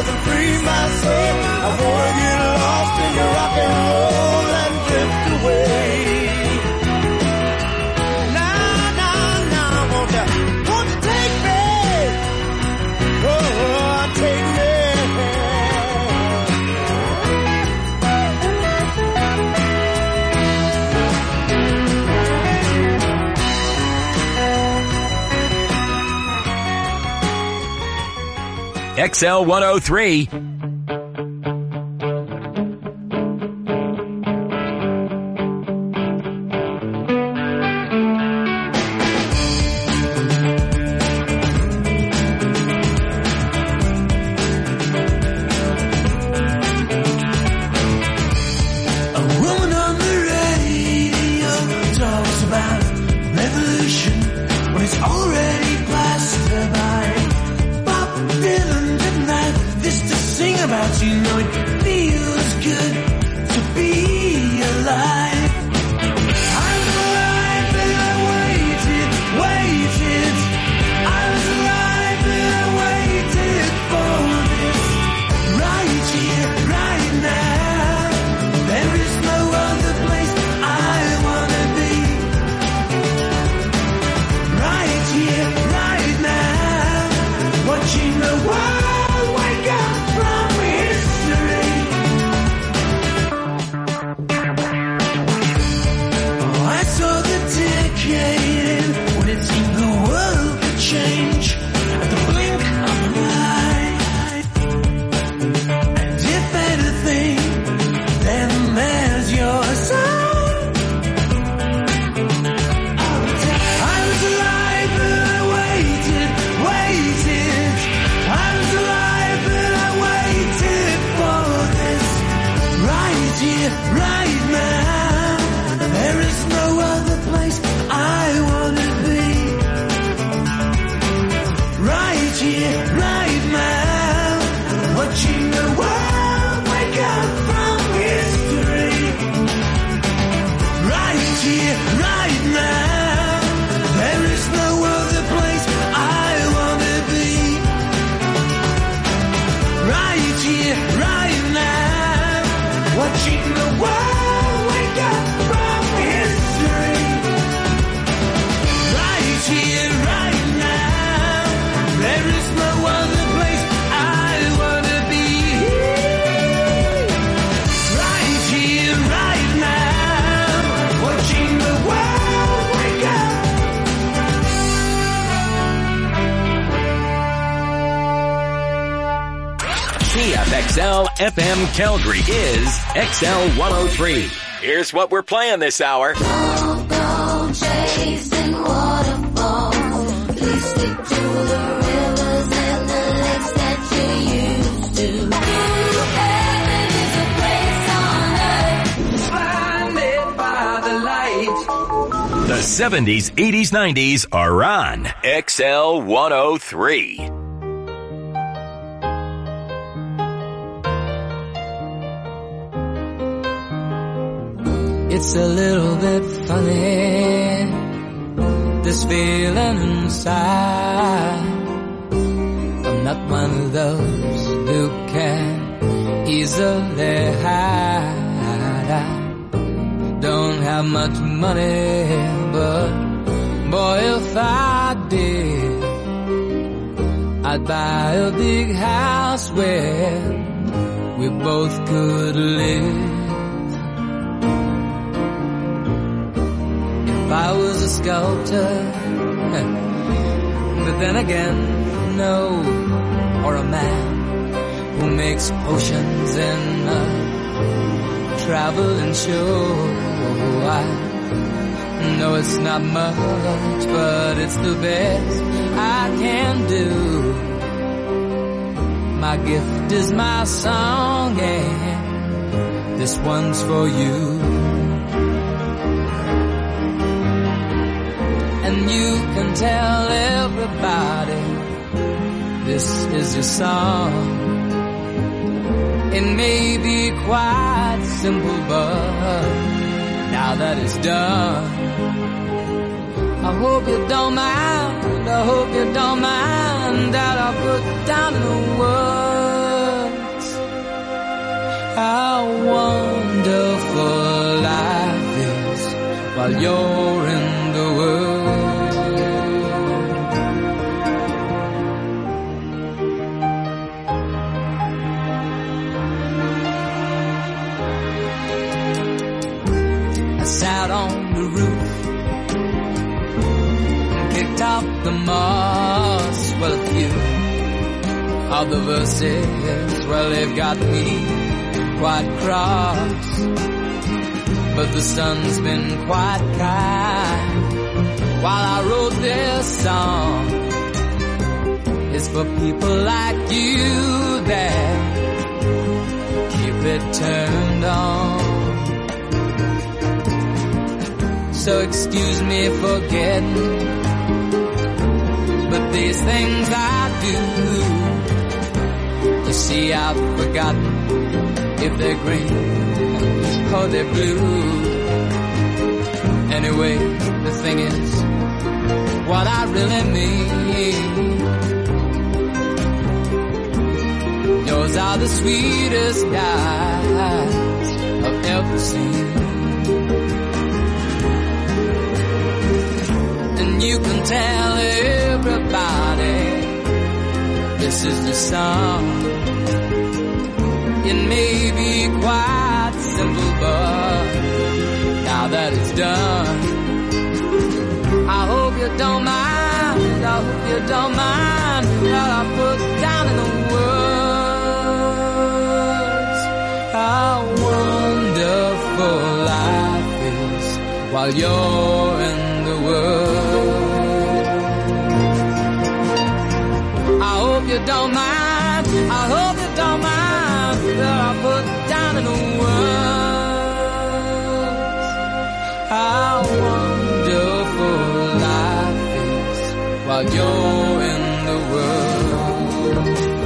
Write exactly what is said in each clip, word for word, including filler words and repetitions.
wasn't free myself. I wanna get lost in your rock and roll and drift away. Now, now, now, won't you, won't you take me? Oh, take me. X L one oh three. X L F M Calgary is X L one oh three. Here's what we're playing this hour. Don't go chasing waterfalls. Please stick to the rivers and the lakes that you used to. Heaven is a place on earth. Find it by the light. The seventies, eighties, nineties are on X L one oh three. It's a little bit funny, this feeling inside. I'm not one of those who can easily hide. I don't have much money, but boy, if I did, I'd buy a big house where we both could live. If I was a sculptor, but then again, no, or a man who makes potions in a traveling show. I know it's not much, but it's the best I can do. My gift is my song, and this one's for you. And you can tell everybody this is your song. It may be quite simple, but now that it's done, I hope you don't mind, I hope you don't mind that I put down the words you're in the world. I sat on the roof and kicked off the moss. Well, a few of the verses, well, they've got me quite cross. But the sun's been quite kind while I wrote this song. It's for people like you that keep it turned on. So excuse me for getting, but these things I do, you see I've forgotten if they're green or they're blue. Anyway, the thing is, what I really mean, yours are the sweetest eyes I've ever seen. And you can tell everybody this is the song. It may be quite simple, but now that it's done, I hope you don't mind, I hope you don't mind what I put down in the words. How wonderful life is while you're in the world. I hope you don't mind, I hope you don't mind that I put down in the words. How wonderful life is while you're in the world.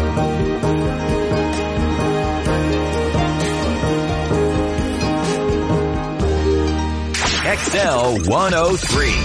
X L one oh three.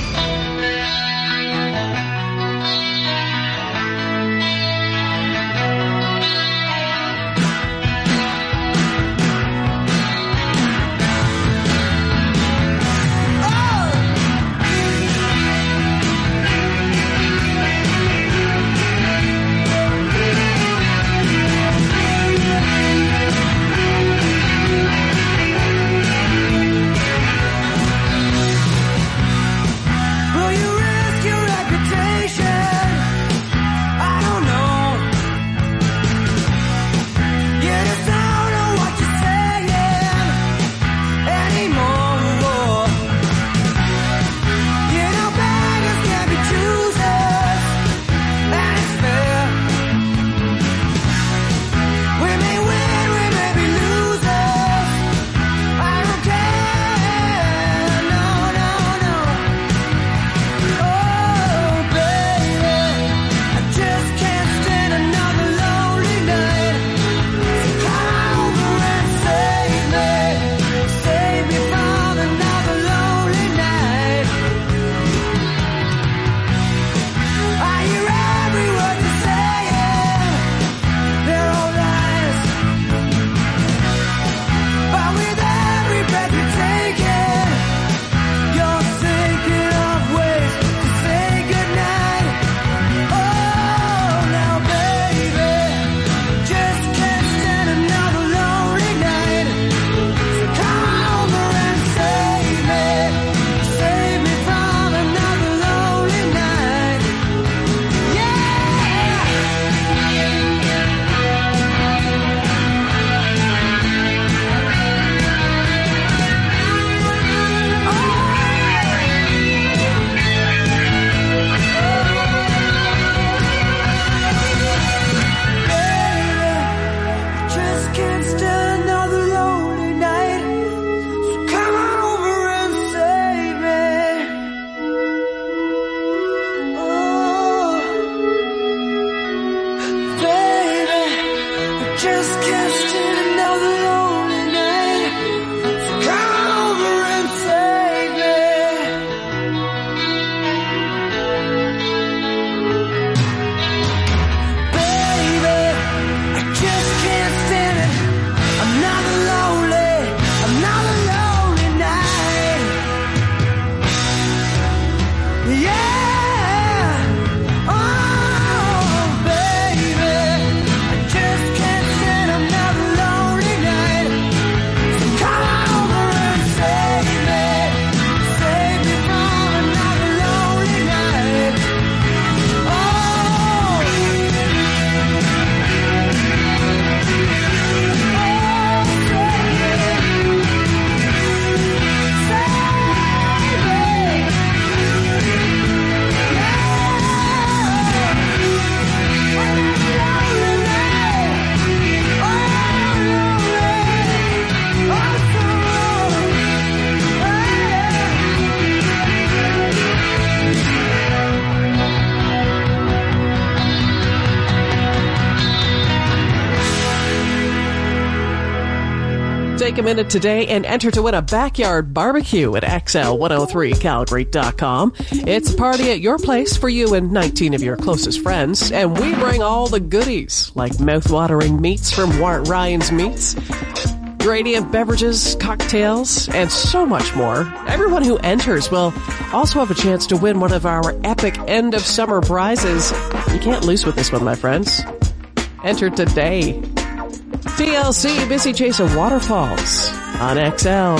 Take a minute today and enter to win a backyard barbecue at X L one oh three Calgary dot com. It's a party at your place for you and nineteen of your closest friends, and we bring all the goodies like mouth-watering meats from Wart Ryan's Meats, gradient beverages, cocktails, and so much more. Everyone who enters will also have a chance to win one of our epic end-of-summer prizes. You can't lose with this one, my friends. Enter today. T L C, busy chasing waterfalls on X L.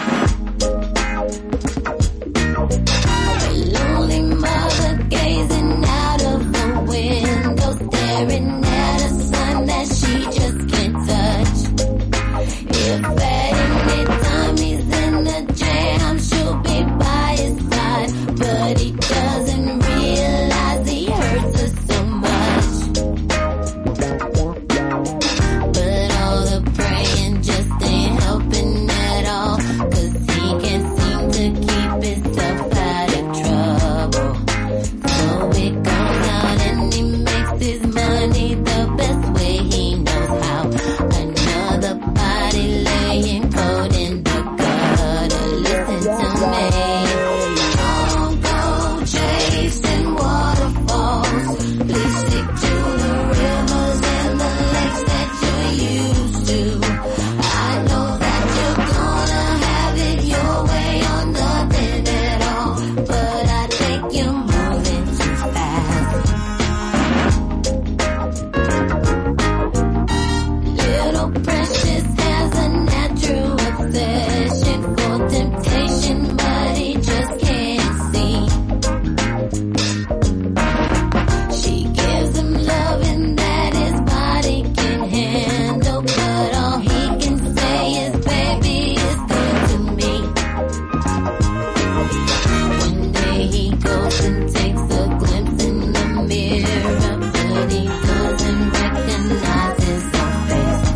Lonely mother gazing out of the window, staring at a sun that she just can't touch. If at any time he's in the jam, she'll be by his side, but he doesn't realize he hurts her so much. But all the praying just ain't helping at all, 'cause he can't seem to keep himself out of trouble. So he goes out and he makes his money the best way he knows how. Another body laying cold in the gutter. Listen to me. Don't go chasing waterfalls. Please stick to the rivers and the lakes that you're used to. I know that you're gonna have it your way or nothing at all, but I think you're moving too fast. Little Precious has a natural obsession for temptation, but he just can't see. She gives him loving that his body can handle, but all he can say is, baby, it's good to me. One day he goes and takes a glimpse in the mirror, but he doesn't recognize his own face.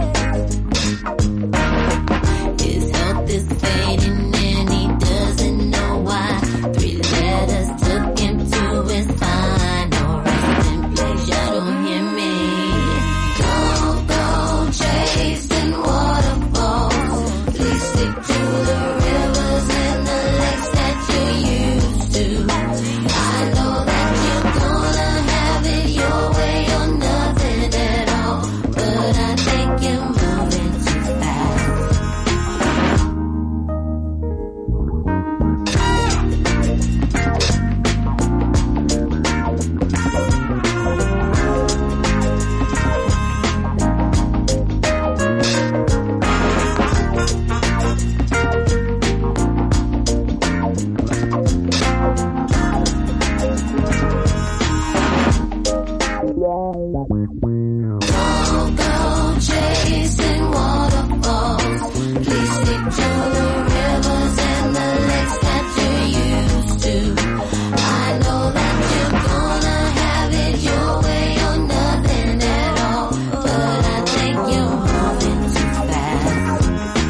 His health is fading and he doesn't know why. Three letters took him to his final resting place. You don't hear me. Don't go chasing waterfalls. Please stick to the rivers and the lakes that you're used to. I know that you're gonna have it your way or nothing at all, but I think you're moving too fast. Don't go chasing waterfalls. Please stick to the rivers and the lakes that you're used to. I know that you're gonna have it your way or nothing at all, but I think you're moving too fast.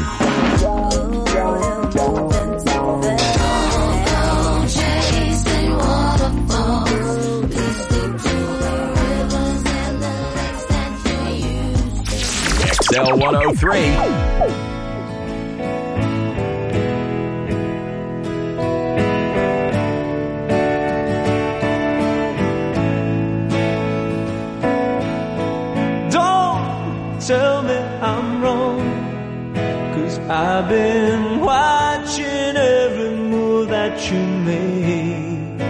Don't go chasing waterfalls. Please stick to the rivers and the lakes that you're used to. X L one oh three. Don't tell me I'm wrong, 'cause I've been watching every move that you made.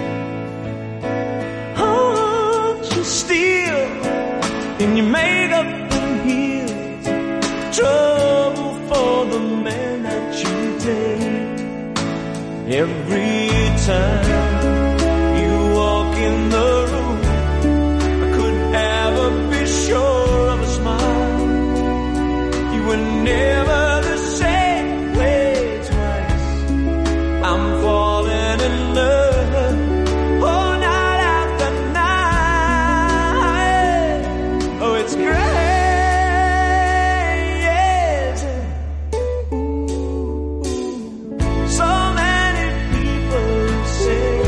Oh, you steal in your makeup and heels, trouble for the man that you date. Every time you walk in the room, I could never be sure of a smile. You were never the same way twice. I'm falling in love, oh, night after night. Oh, it's great. So many people say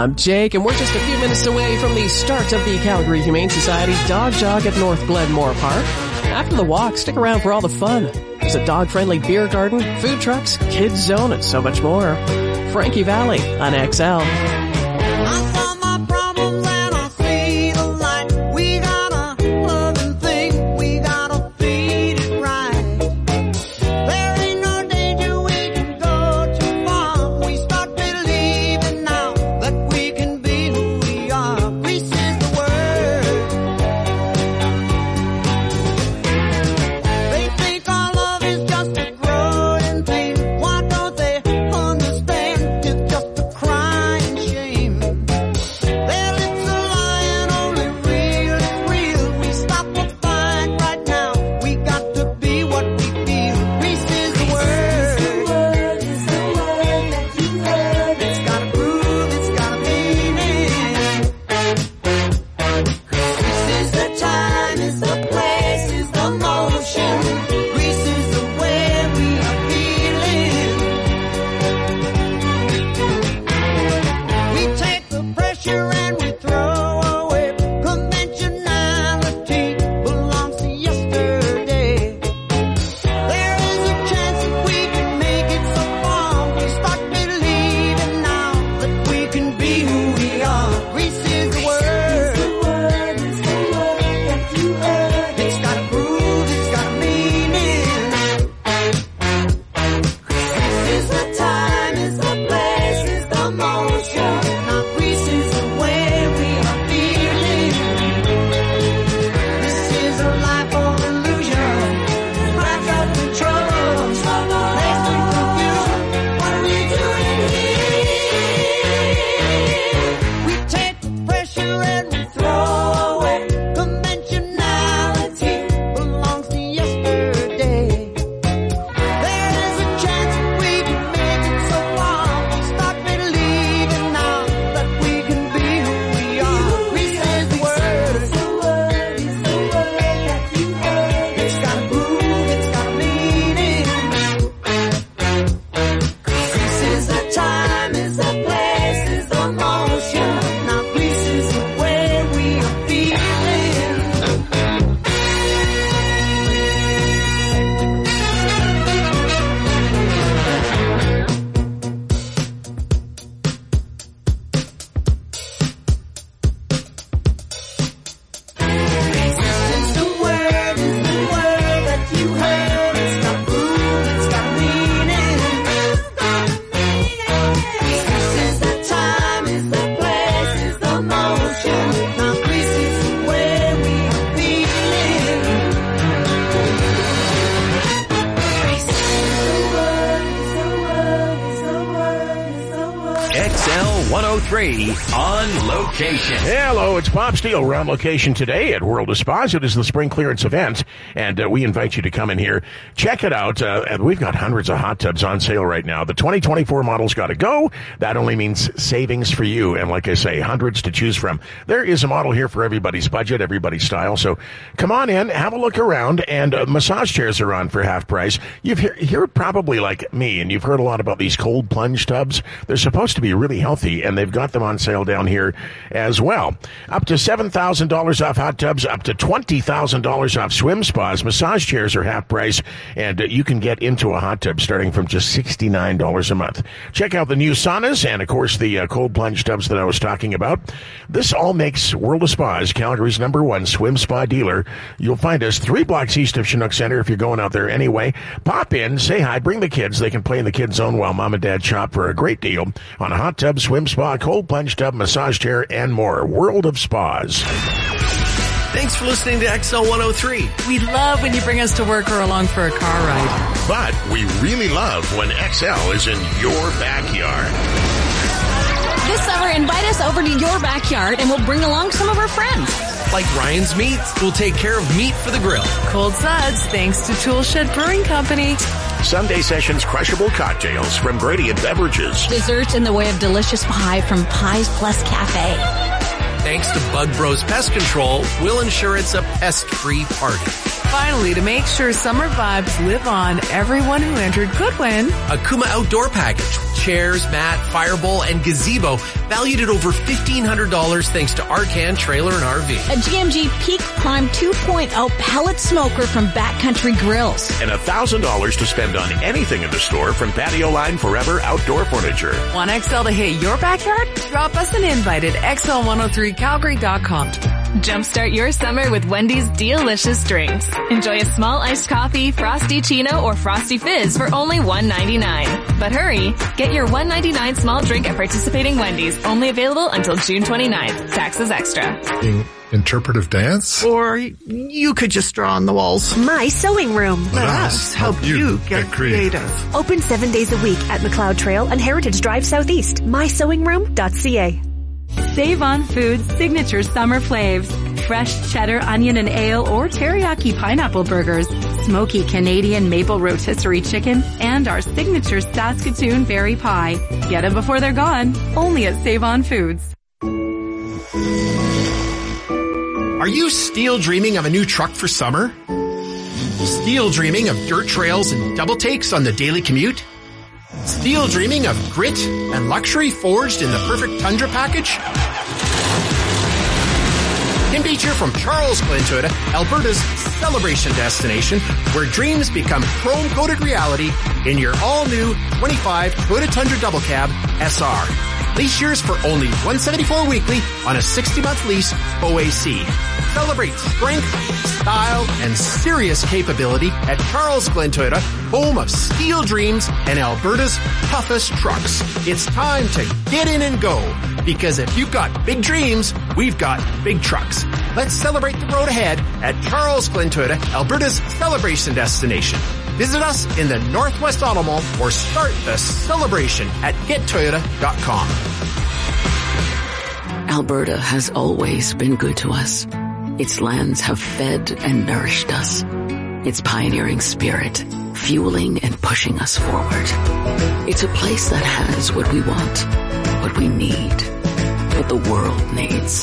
I'm Jake, and we're just a few minutes away from the start of the Calgary Humane Society Dog Jog at North Glenmore Park. After the walk, stick around for all the fun. There's a dog-friendly beer garden, food trucks, kids zone, and so much more. Frankie Valley on X L. I saw my problems and I see the light. We got a loving thing, we gotta feed it right. There ain't no danger, we can go too far. We start believing now that we can be who we are. Grease is the word. They think our love is just a growing pain. Why don't they understand it's just a crying shame? Their lips are lying, only real is real. We stop the fight right now. We got to be what we feel. Grease is the word. It's got a groove, it's got a meaning. Grease is the time, it's the place, it's the motion. Grease is the way we are feeling. We take the pressure and we throw away. Conventionality belongs to yesterday. There is a chance that we can make it so far. We start believing now that we can be who we are. Grease is the word. It's got a groove, it's got a meaning. Grease is the time, it's the place, it's the motion. Now grease is the way we are feeling. This is a life of illusion. Wrapped up in trouble, laced in confusion. What are we doing here? We take the pressure and we throw away. Conventionality belongs to yesterday. There is a chance that we can make it so far. We start believing now that we can be who we are. Grease is the word. It's got a groove, it's got a meaning. Grease is the time, it's the place, it's the motion. Now grease is the way we are feeling. It's the word, it's the word that you heard. It's got groove, it's got meaning. This is the time, it's the place, it's the motion. Now grease is the way we are feeling. Grease is the word, it's the word, it's the word, it's the word. X L one oh three on location. Hello, it's Bob Steele. We're on location today at World of Spas. It is the spring clearance event, and uh, we invite you to come in here. Check it out. Uh, and we've got hundreds of hot tubs on sale right now. The twenty twenty-four model's got to go. That only means savings for you. And like I say, hundreds to choose from. There is a model here for everybody's budget, everybody's style. So come on in, have a look around, and uh, massage chairs are on for half price. You've heard, you're probably like me, and you've heard a lot about these cold plunge tubs. They're supposed to be really healthy, and they've got them on sale down here as well. Up to seven thousand dollars off hot tubs, up to twenty thousand dollars off swim spas. Massage chairs are half price, and uh, you can get into a hot tub starting from just sixty-nine dollars a month. Check out the new saunas and, of course, the uh, cold plunge tubs that I was talking about. This all makes World of Spas Calgary's number one swim spa dealer. You'll find us three blocks east of Chinook Center if you're going out there anyway. Pop in, say hi, bring the kids. They can play in the kids' zone while mom and dad shop for a great deal on a hot tub, swim spa, cold plunge tub, massage chair, and more. World of Spas. Thanks for listening to X L one oh three. We love when you bring us to work or along for a car ride. But we really love when X L is in your backyard. This summer, invite us over to your backyard and we'll bring along some of our friends. Like Ryan's Meats, we'll take care of meat for the grill. Cold Suds, thanks to Toolshed Brewing Company. Sunday Sessions crushable cocktails from Gradient Beverages. Desserts in the way of delicious pie from Pies Plus Cafe. thanks to Bug Bros Pest Control, we'll ensure it's a pest-free party. Finally, to make sure summer vibes live on, everyone who entered could win a Kuma Outdoor Package. Chairs, mat, firebowl, and gazebo valued at over fifteen hundred dollars thanks to Arcan Trailer and R V. A G M G Peak Climb two point oh pellet smoker from Backcountry Grills. And one thousand dollars to spend on anything in the store from Patio Line Forever Outdoor Furniture. Want X L to hit your backyard? Drop us an invite at X L one oh three Calgary dot com. Jumpstart your summer with Wendy's delicious drinks. Enjoy a small iced coffee, Frosty Chino, or Frosty Fizz for only one ninety-nine. But hurry, get your one ninety-nine small drink at participating Wendy's. Only available until June twenty-ninth. Taxes extra. In- interpretive dance? Or you could just draw on the walls. My Sewing Room. Let us help you get creative. Open seven days a week at McLeod Trail and Heritage Drive Southeast. my sewing room dot c a. Save on Foods signature summer flaves. Fresh cheddar, onion, and ale or teriyaki pineapple burgers. Smoky Canadian maple rotisserie chicken. And our signature Saskatoon berry pie. Get them before they're gone. Only at Save on Foods. Are you still dreaming of a new truck for summer? Still dreaming of dirt trails and double takes on the daily commute? Still dreaming of grit and luxury forged in the perfect Tundra package? Tim Beach here from Charles Glen Toyota, Alberta's celebration destination, where dreams become chrome-coated reality in your all-new twenty-five Toyota Tundra Double Cab S R. Lease yours for only one hundred seventy-four dollars weekly on a sixty-month lease O A C. Celebrate strength, style, and serious capability at Charles Glen Toyota, home of steel dreams and Alberta's toughest trucks. It's time to get in and go, because if you've got big dreams, we've got big trucks. Let's celebrate the road ahead at Charles Glen Toyota, Alberta's celebration destination. Visit us in the Northwest Auto Mall or start the celebration at get toyota dot com. Alberta has always been good to us. Its lands have fed and nourished us. Its pioneering spirit, fueling and pushing us forward. It's a place that has what we want, what we need, what the world needs.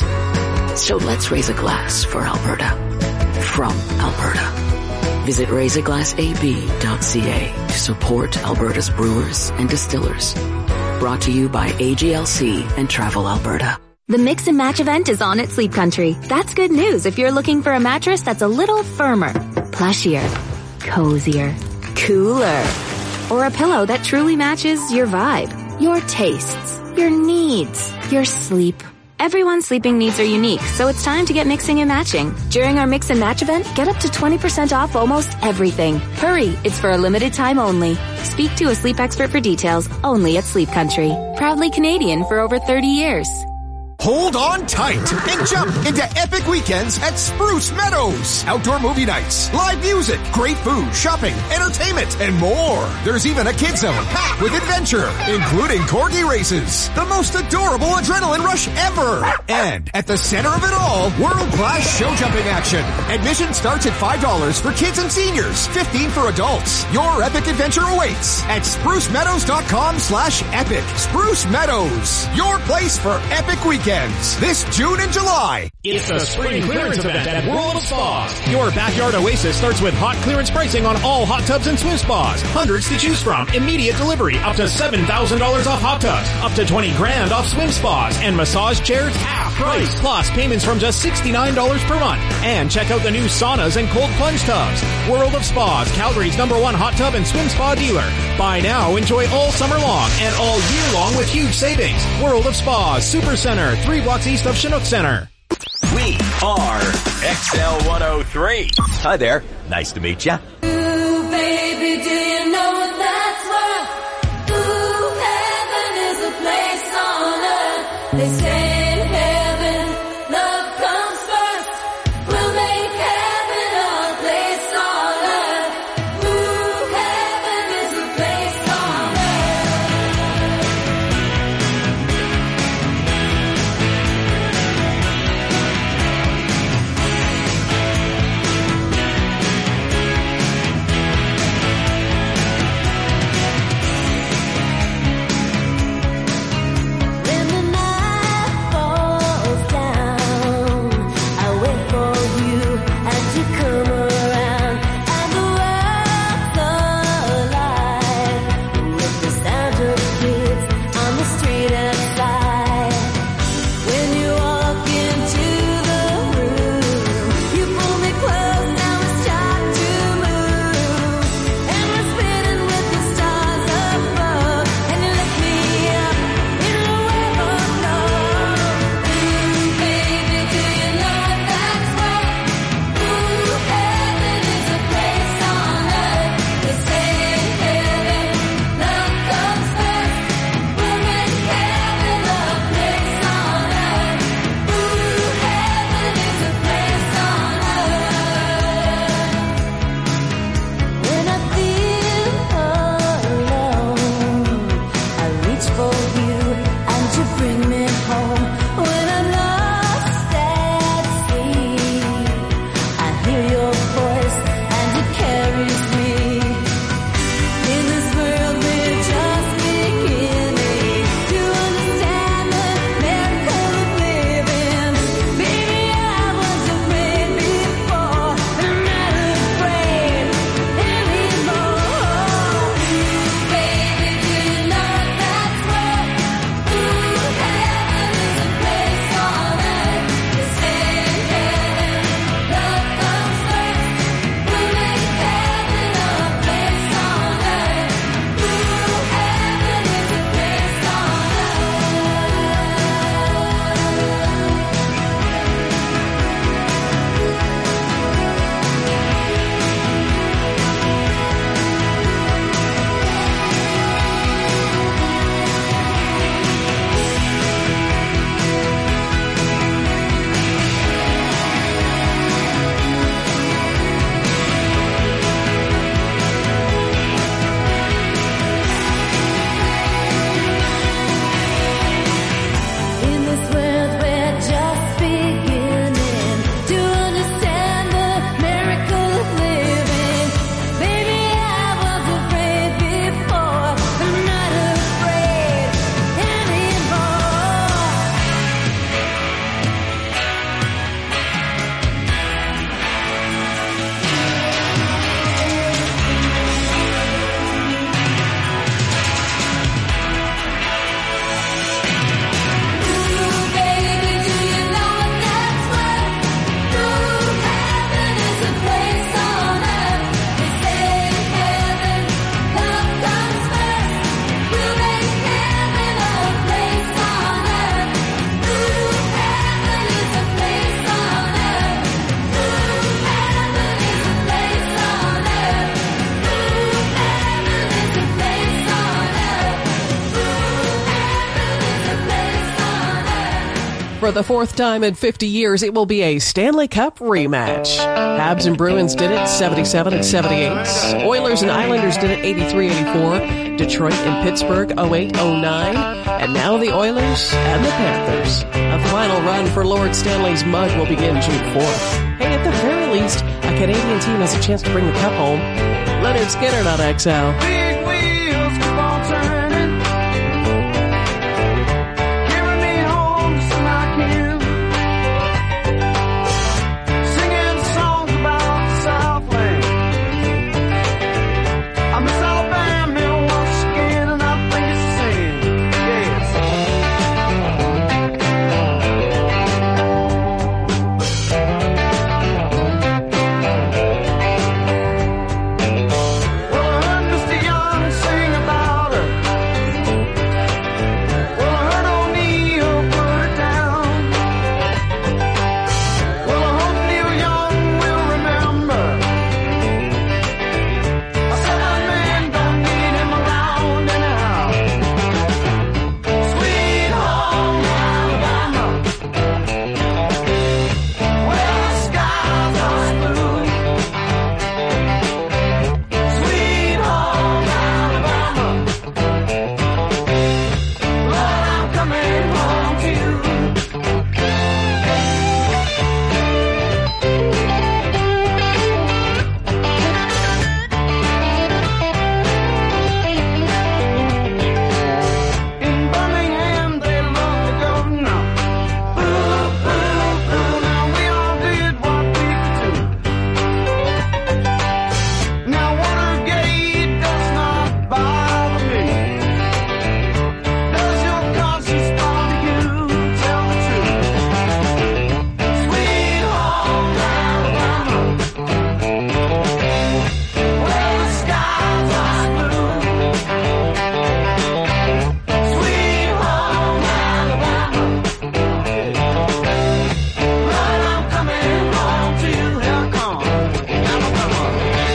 So let's raise a glass for Alberta. From Alberta. Visit raise a glass a b dot c a to support Alberta's brewers and distillers. Brought to you by A G L C and Travel Alberta. The Mix and Match event is on at Sleep Country. That's good news if you're looking for a mattress that's a little firmer, plushier, cozier, cooler, or a pillow that truly matches your vibe, your tastes, your needs, your sleep. Everyone's sleeping needs are unique, so it's time to get mixing and matching. During our Mix and Match event, get up to twenty percent off almost everything. Hurry, it's for a limited time only. Speak to a sleep expert for details, only at Sleep Country. Proudly Canadian for over thirty years. Hold on tight and jump into epic weekends at Spruce Meadows. Outdoor movie nights, live music, great food, shopping, entertainment, and more. There's even a kid zone packed with adventure, including corgi races, the most adorable adrenaline rush ever. And at the center of it all, world-class show jumping action. Admission starts at five dollars for kids and seniors, fifteen dollars for adults. Your epic adventure awaits at spruce meadows dot com slash epic. Spruce Meadows, your place for epic weekends. This June and July. It's the spring clearance event at World of Spas. Your backyard oasis starts with hot clearance pricing on all hot tubs and swim spas. Hundreds to choose from. Immediate delivery. Up to seven thousand dollars off hot tubs. Up to twenty grand off swim spas. And massage chairs half price. Plus payments from just sixty-nine dollars per month. And check out the new saunas and cold plunge tubs. World of Spas, Calgary's number one hot tub and swim spa dealer. Buy now, enjoy all summer long and all year long with huge savings. World of Spas, Super Center, three blocks east of Chinook Center. We are X L one oh three. Hi there. Nice to meet you. Ooh, baby, do you know that's what? Ooh, heaven is a place on earth. They say in heaven, love comes first. We'll make heaven a place on earth. Ooh, heaven is a place on For the fourth time in fifty years, it will be a Stanley Cup rematch. Habs and Bruins did it seventy-seven and seventy-eight. Oilers and Islanders did it eighty-three eighty-four. Detroit and Pittsburgh oh eight oh nine. And now the Oilers and the Panthers. A final run for Lord Stanley's mug will begin June fourth. Hey, at the very least, a Canadian team has a chance to bring the cup home. Leonard Skinner on X L. Big wheels keep on turning, carry me home just when I can. Singing songs about the Southland. I miss Alabama once again, and I think it's the same. Well, I heard Mister Young sing about her. Well, I heard O'Neal put her down. Well, I hope Neil Young will remember. I said that man don't need him around anyhow. Sweet home Alabama, where the skies are blue. Sweet home Alabama, Lord, I'm coming home to you. In Birmingham, they love to go now. Boo, boo, boo. Now we all did what we could do. Now Watergate does not bother me. Does your conscience bother you? Tell the truth. Sweet home Alabama, where the skies are blue. Sweet home Alabama, Lord, I'm coming home to you. Here I come, Alabama.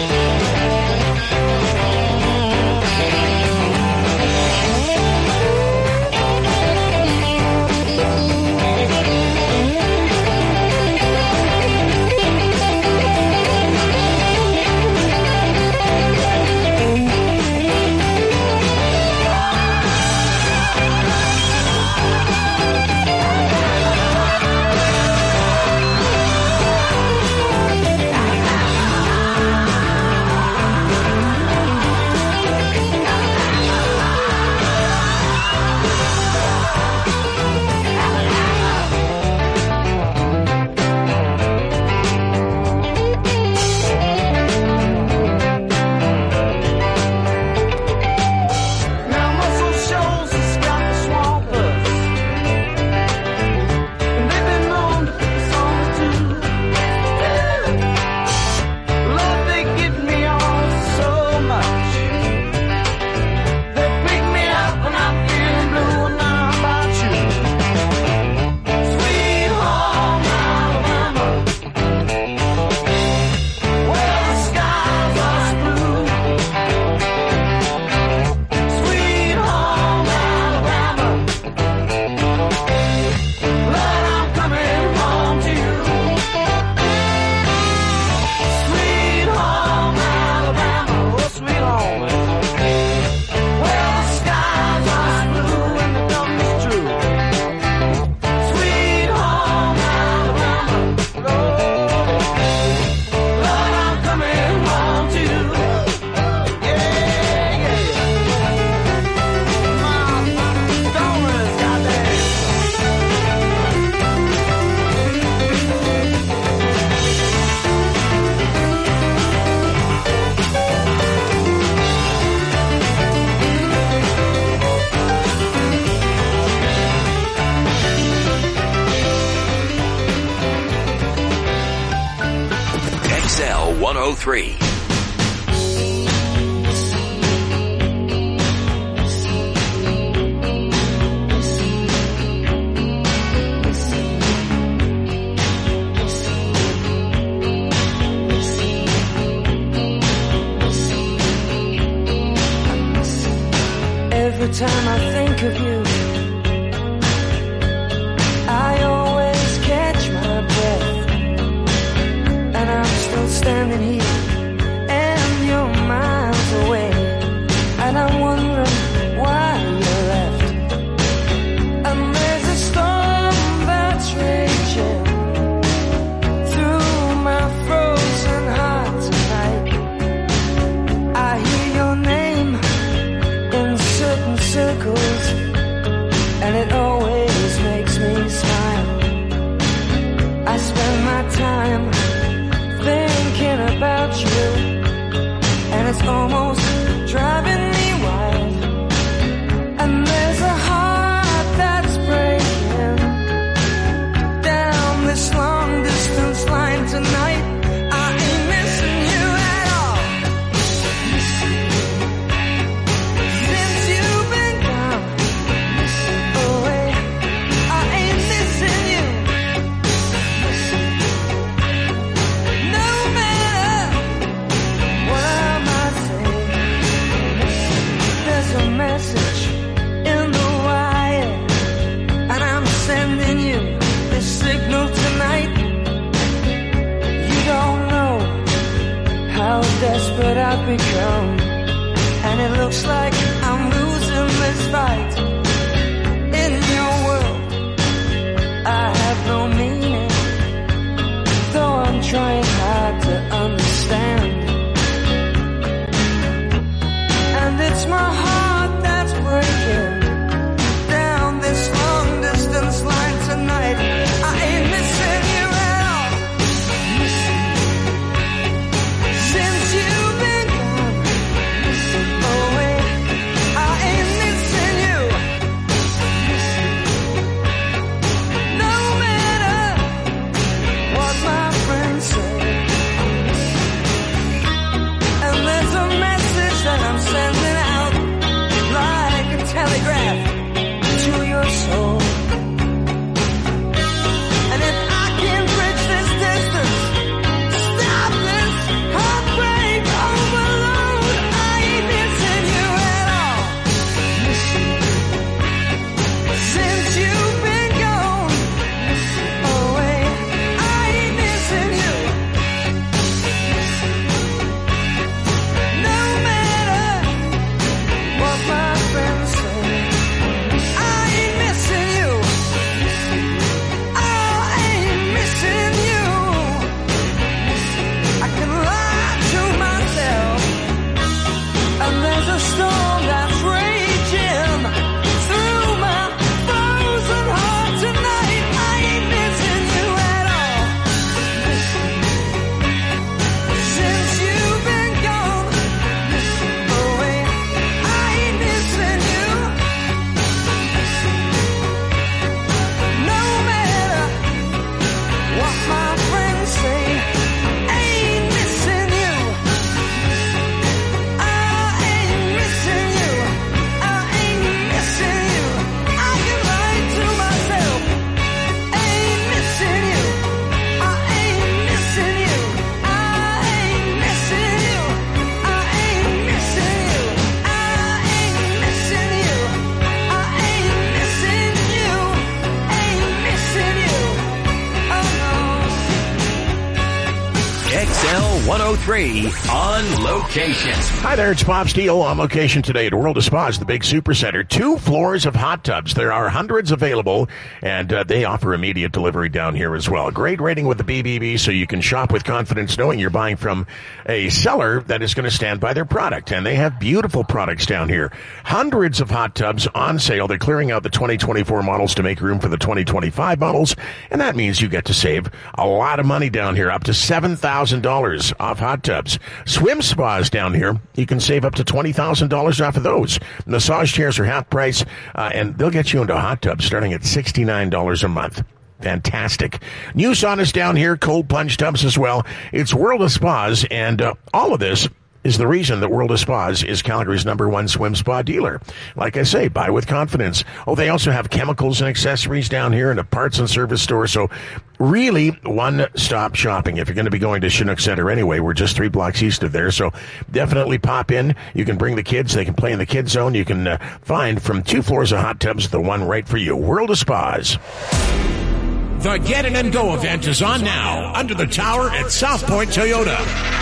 Now Muscle Shoals has got the swampers, and they've been known to pick the songs too. Lord, they give me all so much. They pick me up when I'm feeling blue, and now how about you? Sweet home Alabama, where the skies are blue. Sweet home Alabama, Lord, I'm coming home to you. Sweet home Alabama, oh sweet home, where the skies are blue and the dumb is true. Sweet home Alabama, Lord, Lord, I'm coming home to you. Yeah, yeah. My stoners, goddamn. X L one oh three. Every time I think of you, I always standing here and you're miles away, and I'm wondering why you left. And there's a storm that's raging through my frozen heart tonight. I hear your name in certain circles, and it always makes me smile. I spend my time thinking about you, and it's almost driving me wild. And there's a heart that's breaking down this long distance line tonight. I ain't missing you at all. Since you've been gone away, I ain't missing you. No matter what I might say, there's a message in the wire, and I'm sending you this signal tonight. You don't know how desperate I've become, and it looks like I'm losing this fight. In your world, I have no meaning, though I'm trying hard to understand. And it's my heart that's breaking down this long distance line tonight. I ain't missing you at all. Since you've been gone away, I ain't missing you. No matter what my friends say. And there's a message that I'm sending out like a telegraph to your soul. And if I can bridge this distance, stop this heartbreak overload, I ain't missing you at all. Since you've been gone away, I ain't missing you. No matter what my friends say, I ain't missing you. I ain't missing you. I can lie to myself, and there's a storm that's raging through my frozen heart tonight. I ain't missing you at all. Since you've been gone away, I ain't missing you. No matter what my friends say, ain't missing you. I ain't missing you. I ain't missing you. I can lie to myself. Ain't missing you. I ain't missing you. I ain't missing you. I ain't missing you. I ain't missing you. I ain't missing you. Ain't missing you. Oh no. X L one oh three on location. Hi there, it's Bob Steele on location today at World of Spas, the big super center. Two floors of hot tubs. There are hundreds available, and uh, they offer immediate delivery down here as well. Great rating with the B B B, so you can shop with confidence knowing you're buying from a seller that is going to stand by their product. And they have beautiful products down here. Hundreds of hot tubs on sale. They're clearing out the twenty twenty-four models to make room for the twenty twenty-five models, and that means you get to save a lot of money down here, up to seven thousand dollars off hot tubs. Swim spas down here, you can save up to twenty thousand dollars off of those. Massage chairs are half price, uh, and they'll get you into a hot tub starting at sixty-nine dollars a month. Fantastic. New saunas down here, cold plunge tubs as well. It's World of Spas, and uh, all of this is the reason that World of Spas is Calgary's number one swim spa dealer. Like I say, buy with confidence. Oh, they also have chemicals and accessories down here and a parts and service store. So really one-stop shopping. If you're going to be going to Chinook Center anyway, we're just three blocks east of there. So definitely pop in. You can bring the kids. They can play in the kids zone. You can uh, find from two floors of hot tubs the one right for you. World of Spas. The Get In and Go event is on now under the tower at South Point Toyota.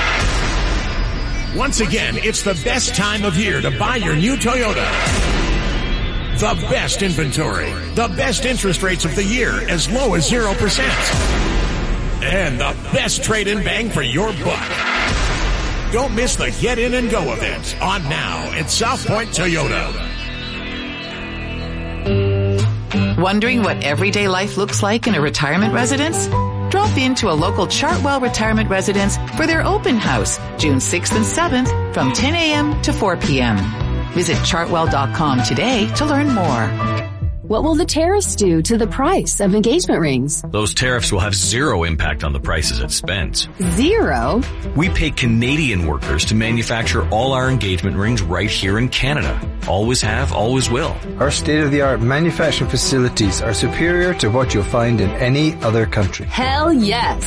Once again, it's the best time of year to buy your new Toyota. The best inventory, the best interest rates of the year, as low as zero percent. And the best trade-in bang for your buck. Don't miss the Get In and Go event on now at South Point Toyota. Wondering what everyday life looks like in a retirement residence? Drop into a local Chartwell retirement residence for their open house, June sixth and seventh from ten a.m. to four p.m. Visit chartwell dot com today to learn more. What will the tariffs do to the price of engagement rings? Those tariffs will have zero impact on the prices at Spence. Zero? We pay Canadian workers to manufacture all our engagement rings right here in Canada. Always have, always will. Our state-of-the-art manufacturing facilities are superior to what you'll find in any other country. Hell yes!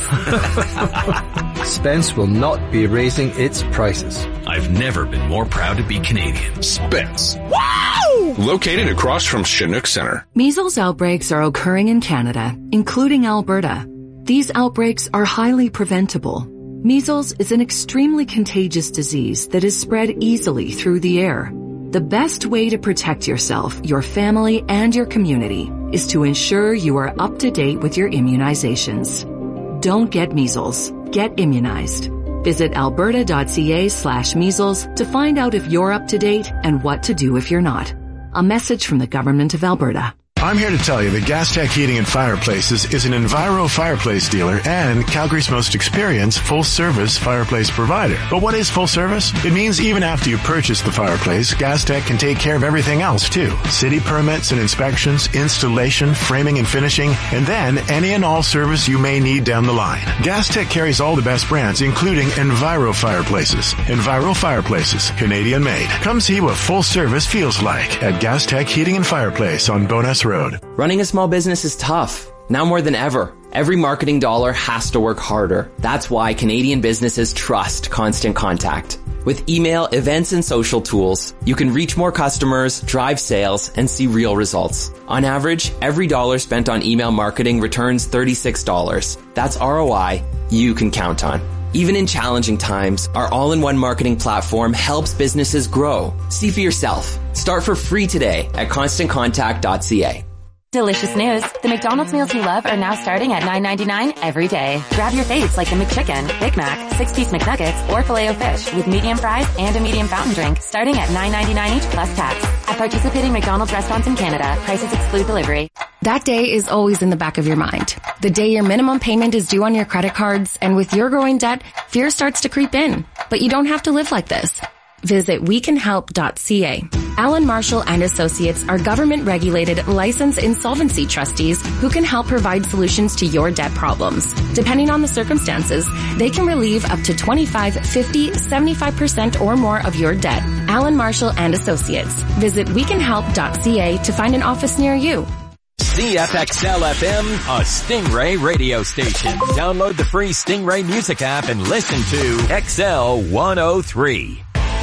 Spence will not be raising its prices. I've never been more proud to be Canadian. Spence. Wow! Located across from Chinook Center. Measles outbreaks are occurring in Canada, including Alberta. These outbreaks are highly preventable. Measles is an extremely contagious disease that is spread easily through the air. The best way to protect yourself, your family, and your community is to ensure you are up to date with your immunizations. Don't get measles. Get immunized. Visit alberta.ca slash measles to find out if you're up to date and what to do if you're not. A message from the Government of Alberta. I'm here to tell you that GasTech Heating and Fireplaces is an Enviro fireplace dealer and Calgary's most experienced full-service fireplace provider. But what is full service? It means even after you purchase the fireplace, GasTech can take care of everything else too. City permits and inspections, installation, framing and finishing, and then any and all service you may need down the line. GasTech carries all the best brands, including Enviro fireplaces. Enviro fireplaces, Canadian made. Come see what full service feels like at GasTech Heating and Fireplace on Bowness Road. Running a small business is tough, now more than ever. Every marketing dollar has to work harder. That's why Canadian businesses trust Constant Contact. With email, events, and social tools, you can reach more customers, drive sales, and see real results. On average, every dollar spent on email marketing returns thirty-six dollars. That's R O I you can count on. Even in challenging times, our all-in-one marketing platform helps businesses grow. See for yourself. Start for free today at constant contact dot c a. Delicious news. The McDonald's meals you love are now starting at nine ninety-nine every day. Grab your faves like the McChicken, Big Mac, six-piece McNuggets, or Filet-O-Fish with medium fries and a medium fountain drink starting at nine ninety-nine each plus tax. At participating McDonald's restaurants in Canada, prices exclude delivery. That day is always in the back of your mind. The day your minimum payment is due on your credit cards, and with your growing debt, fear starts to creep in. But you don't have to live like this. Visit we can help dot c a. Alan Marshall and Associates are government-regulated, licensed insolvency trustees who can help provide solutions to your debt problems. Depending on the circumstances, they can relieve up to twenty-five, fifty, seventy-five percent or more of your debt. Alan Marshall and Associates. Visit we can help dot c a to find an office near you. C F X L F M, a Stingray radio station. Download the free Stingray music app and listen to X L one oh three.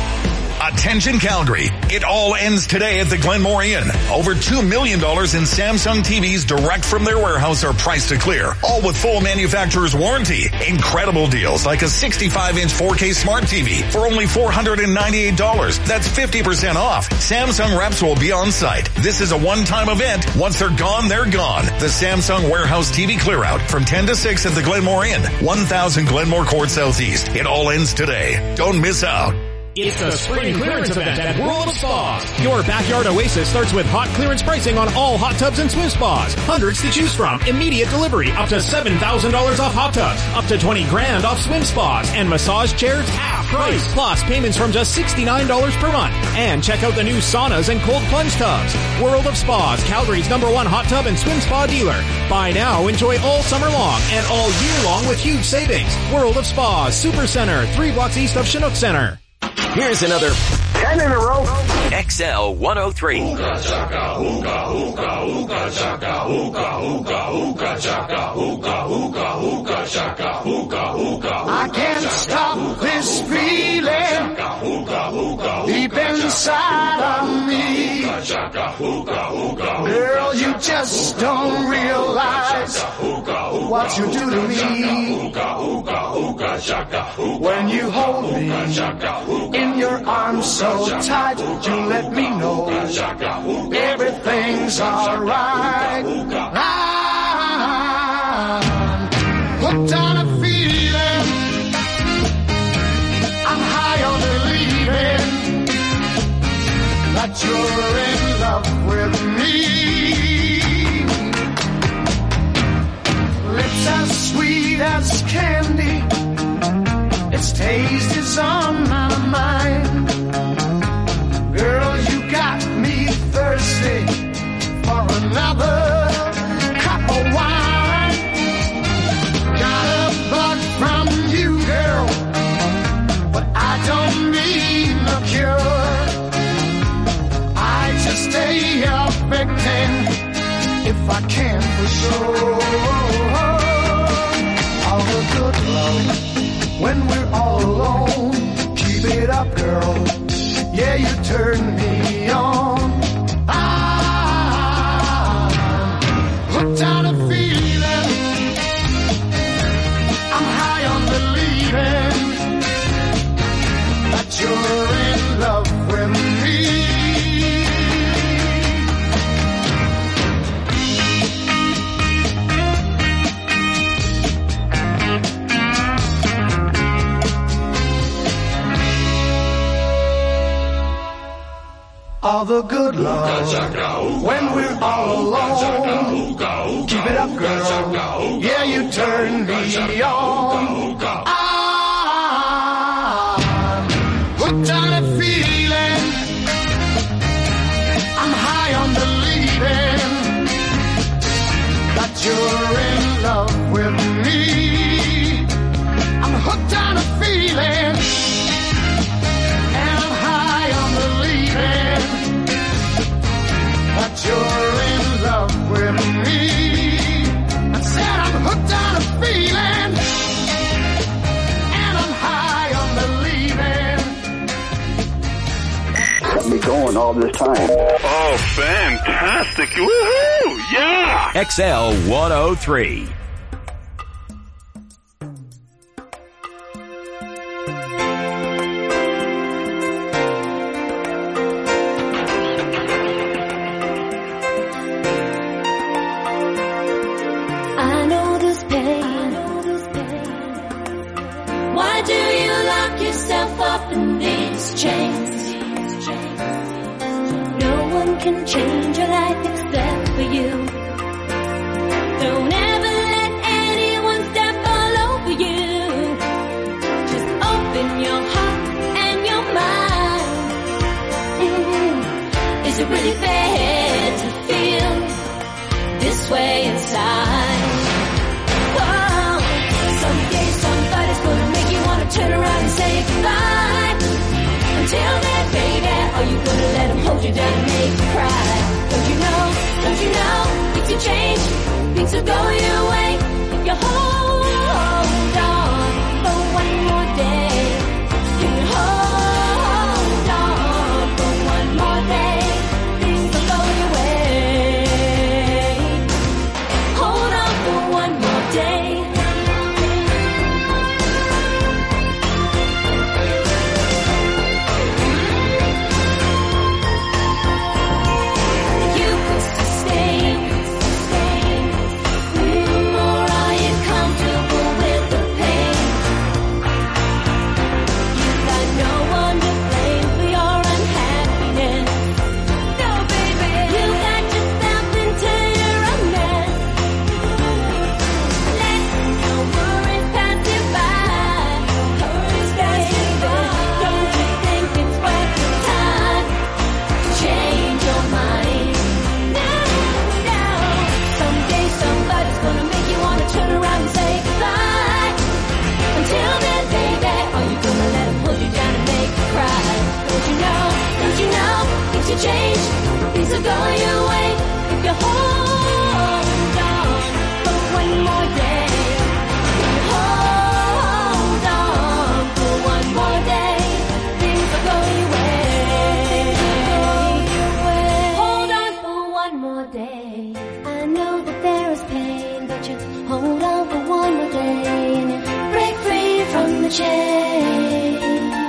Attention Calgary. It all ends today at the Glenmore Inn. Over two million dollars in Samsung T Vs direct from their warehouse are priced to clear, all with full manufacturer's warranty. Incredible deals like a sixty-five inch four K smart T V for only four hundred ninety-eight dollars. That's fifty percent off. Samsung reps will be on site. This is a one-time event. Once they're gone, they're gone. The Samsung Warehouse T V clear out from ten to six at the Glenmore Inn, one thousand Glenmore Court Southeast. It all ends today. Don't miss out. It's the spring clearance event at World of Spas. Your backyard oasis starts with hot clearance pricing on all hot tubs and swim spas. Hundreds to choose from. Immediate delivery. Up to seven thousand dollars off hot tubs. Up to twenty grand off swim spas. And massage chairs half price. Plus payments from just sixty-nine dollars per month. And check out the new saunas and cold plunge tubs. World of Spas, Calgary's number one hot tub and swim spa dealer. Buy now, enjoy all summer long and all year long with huge savings. World of Spas, Super Center, three blocks east of Chinook Center. Here's another ten in a row. X L one oh three. Hookah chaka, hookah, hookah, hookah chaka, hookah, hookah, hookah chaka, hookah, hookah, hookah chaka, hookah, hookah. I can't stop this feeling deep inside of me. Girl, you just don't realize what you do to me. When you hold me in your arms so tight, you let me know everything's alright. I'm hooked on a feeling, I'm high on believing that you're in love with me. Lips as sweet as candy, its taste is on my mind. Girl, you got me thirsty for another cup of wine. Got a bug from you, girl, but I don't need no cure. I just stay affecting if I can for sure. All the good love when we're all alone. Keep it up, girl. Yeah, you turn me on. I'm hooked on a feeling, I'm high on believing that you're in love with me. All the good love when we're all alone. Keep it up, girl. Yeah, you turn me on. I'm hooked on a feeling, I'm high on believing that you're in love with me. I'm hooked on a feeling, and I'm high on believing that you're in love with me. I said I'm hooked on a feeling, and I'm high on believing. Kept me going all this time. Oh, fantastic. Woohoo! Yeah! X L one oh three. Can change your life except for you. Don't ever let anyone step all over you. Just open your heart and your mind. Mm. Is it really fair to feel this way inside? Whoa. Someday somebody's gonna make you wanna turn around and say goodbye. Until then, baby, are you gonna let him hold you down and make you cry? Don't you know, don't you know, things will change, things will go your way. If you hold on for one more day, you can hold on for one more day, things will go your way. Hold on for one more day. More chase.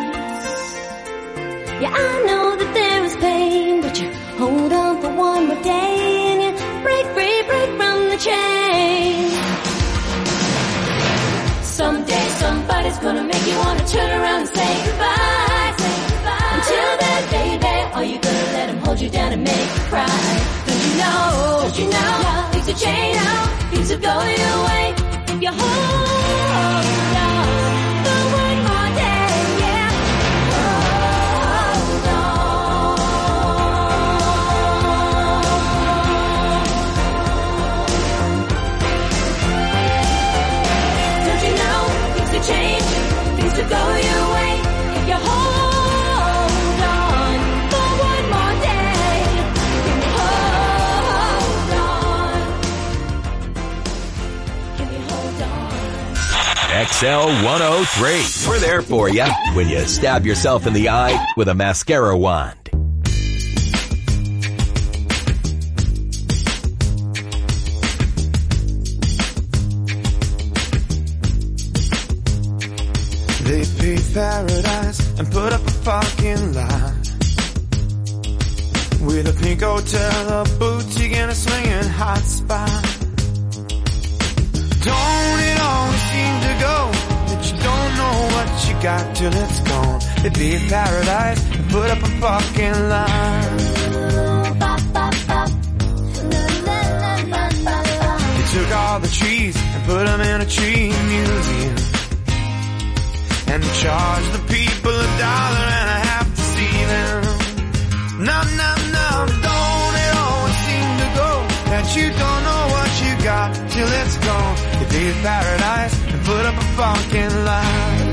Yeah, I know that there is pain, but you hold on for one more day and you break free, break from the chain. Someday somebody's gonna make you wanna turn around and say goodbye. Say goodbye. Until then, baby, are you gonna let him hold you down and make you cry? Don't you know, don't you know, things will change, things will go your way if you hold on for one more day, yeah. Hold on. Don't you know, things will change, things will go your way if you hold on for one more day. Can you hold on? Can you hold on? X L one oh three. We're there for you when you stab yourself in the eye with a mascara wand. They paved paradise and put up a fucking line with a pink hotel, a boutique, and a swinging hot spot. Don't it always seem to go that you don't know what you got till it's gone? They paved paradise and put up a fucking line. They took all the trees and put them in a tree museum. And charge the people a dollar and a half to see them. No, no, no, don't it always seem to go that you don't know what you got till it's gone. They paved paradise and put up a fucking line.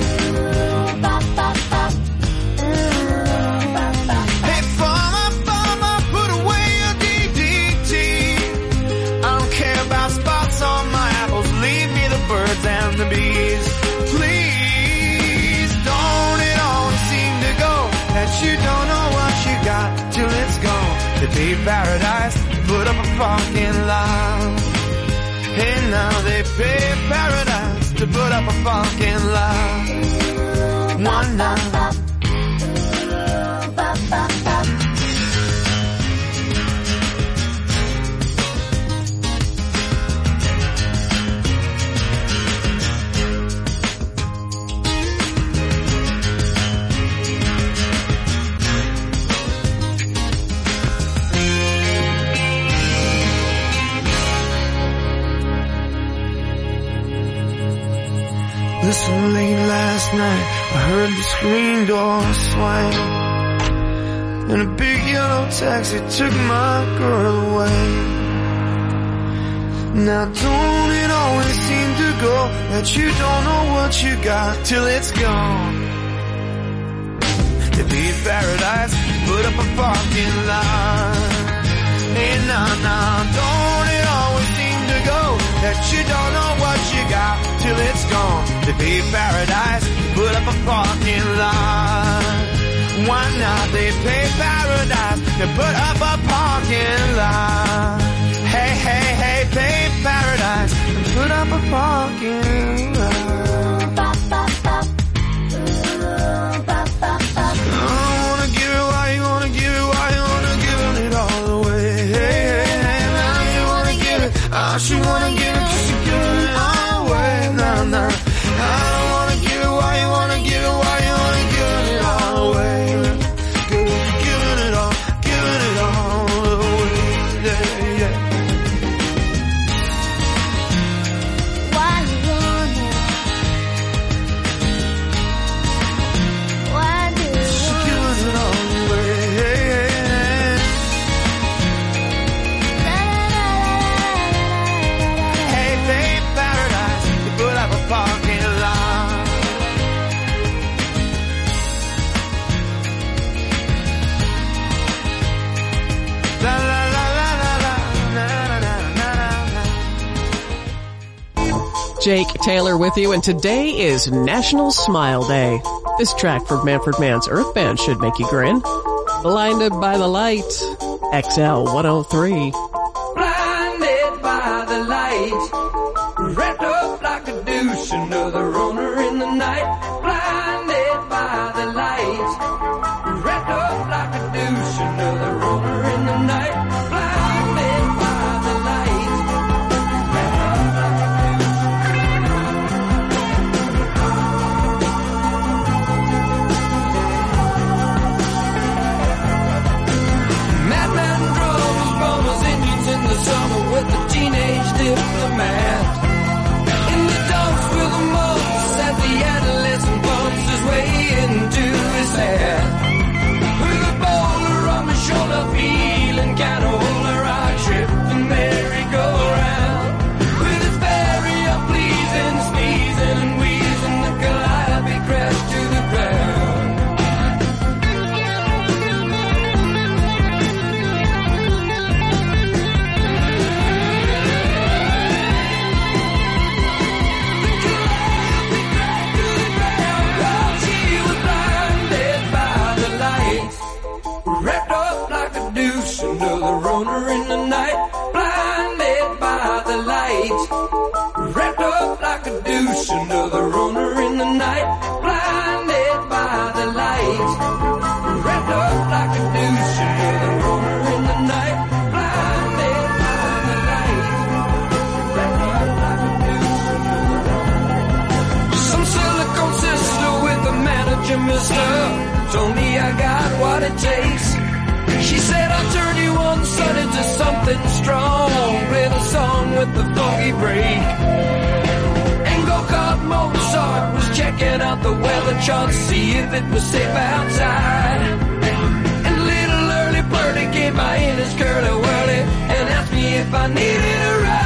Hey, farmer, farmer, put away your D D T. I don't care about spots on my apples, leave me the birds and the bees. Please. That you don't know what you got till it's gone. They paved paradise, put up a fucking line. Hey, now they paved paradise to put up a fucking line. One night. Listen, late last night, I heard the screen door swing, and a big yellow taxi took my girl away. Now don't it always seem to go that you don't know what you got till it's gone? They paved paradise, put up a parking lot. Hey, nah, nah, don't it always seem to go that you don't know what you got till it's gone? They paved paradise, put up a parking lot. Why not? They paved paradise, they put up a parking lot. Hey, hey, hey, paved paradise, put up a parking lot. I wanna give it, why you wanna give it, why you wanna give it all away? Hey, hey, hey, now you wanna give it, I should wanna give it, cause you give it all away. Nah, nah, I don't wanna give it, why you wanna give it, why you wanna give it all away? Girl, you're giving it all, giving it all away, yeah, yeah. Why you want it? Why do you She's giving it all away, hey, hey, hey. Hey, babe, paradise, you put up a parking lot. La la la la la la, na na na na na. Jake Taylor with you, and today is National Smile Day. This track from Manfred Mann's Earth Band should make you grin. Blinded by the Light, X L one oh three. Blinded by the light, wrapped up like a douche, another runner in the night. deuce, another runner in the night, blinded by the lights. Wrapped up like a deuce, another runner in the night, blinded by the lights. Wrapped up like a deuce. Some silicone sister with the manager, mister, told me I got what it takes. She said I'll turn you on sun into something strong. Play the song with the funky break. And go-kart Mozart was checking out the weather chart to see if it was safe outside. And little early birdie came by in his curly-whirly and asked me if I needed a ride.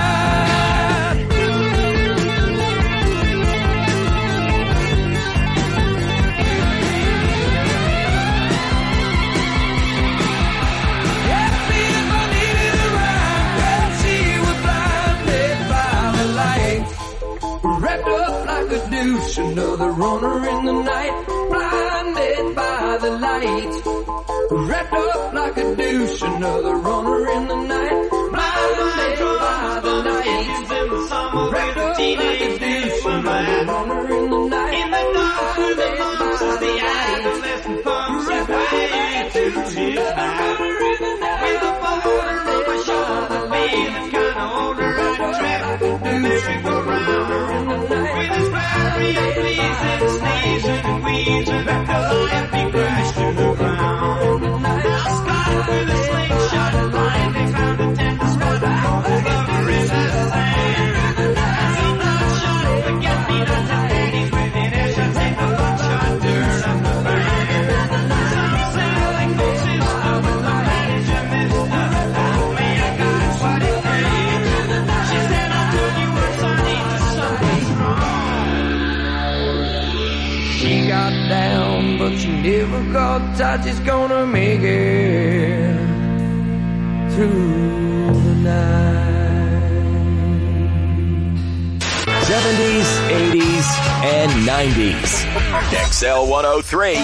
Wrapped up like a deuce, another runner in the night, blinded by the lights. Wrapped up like a deuce, another runner in the night, blinded by the lights. Wrapped up like a deuce, another runner in the night, in the dark with the monks of the eyes, listen pumps his way to his back. With a border on my shoulder, feeling kinda older and trapped, merry-go-round. With his battery and pleasing, sneezing and wheezing, the empty crash to the ground. Now Scott with a slingshot and blinding found a tender spot over in the sand. As he not shot, forget me not to ladies within earshot, take the buckshot dirt on the band. Some sailing boat sister with the manager, mister, told me I got what it takes. She said I told you once I need to something strong. She got down, but she never got tight. She's gonna make it through the night. seventies, eighties, and nineties. X L one oh three.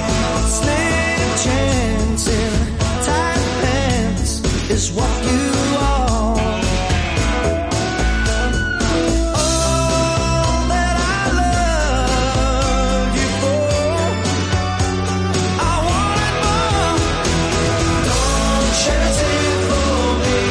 Is what you